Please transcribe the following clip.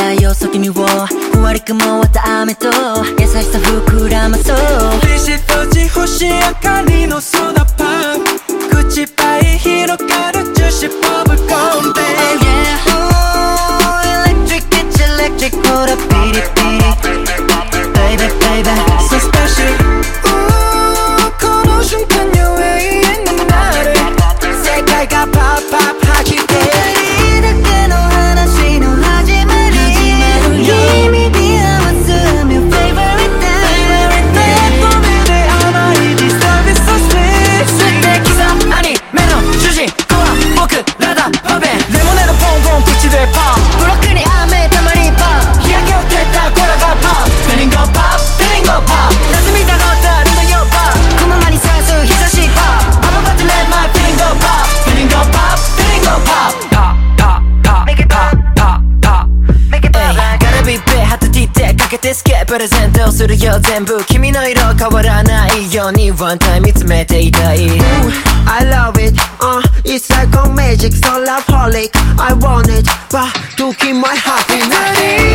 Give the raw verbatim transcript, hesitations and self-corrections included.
太陽そ君をふわり雲割った雨と優しさ膨らまそうビシッとじ星明かりのソーダパン口いっぱい広がる樹脂ポップコーンベイビー Oh yeah Electric it's electric ほらピリピリ Baby baby So special この瞬間に永遠になる世界がパッパッパきて二人だけの話の始まり君に合わす I'm your favorite time 目と目で甘い This love is so sweet 素敵さアニメの主人公は僕らだパペレモネードポンポン口でパンブロックに雨たまにパン日焼けを照ったコラがパンフェリンゴパンフェリンゴパン夏みたがったルドヨパンこの間にさす日差しパン I'm about to let my feeling go pop feeling go pop feeling go pop pop pop pop Make it pop pop pop Make it pop Gotta be big ハットティってかけてスケプレゼントするよ全部君の色変わらないようにワンタイム見つめていたい Ooh, I love it, uh, it's like a magic, so love holic I want it, but to keep my happiness